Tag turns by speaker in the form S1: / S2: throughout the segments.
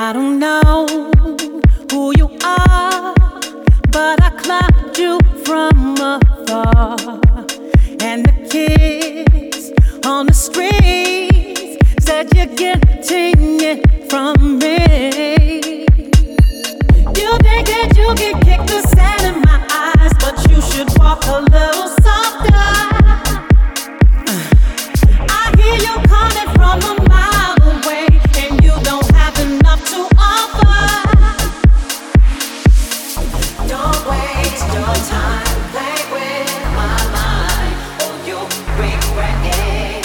S1: I don't know who you are, but I climbed you from afar. And the kids on the streets said you're getting it from me. You think that you can kick the sand in my eyes, but you should walk a little softer. I hear you coming from a mile away, and you don't have enough to offer. Don't waste your time playing with my mind, or you'll regret it.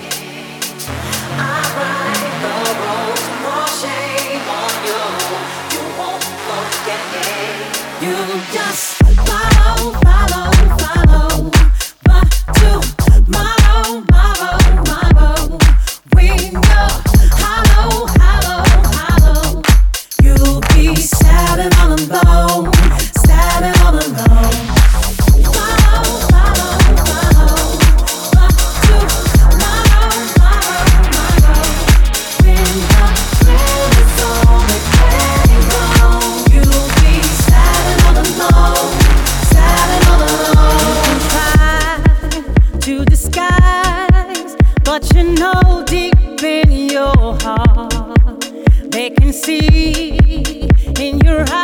S1: I write the rules, more shame on you. You won't forget it. You just follow, follow, follow, but tomorrow, tomorrow, we know hollow, hollow, hollow. You'll be sad and all alone, sad and all alone. Follow, follow, follow, but tomorrow, tomorrow, when the thrill is over, letting go, you'll be sad and all alone, sad and all alone. You can try to disguise, but you know deep in your heart, they can see in your eyes.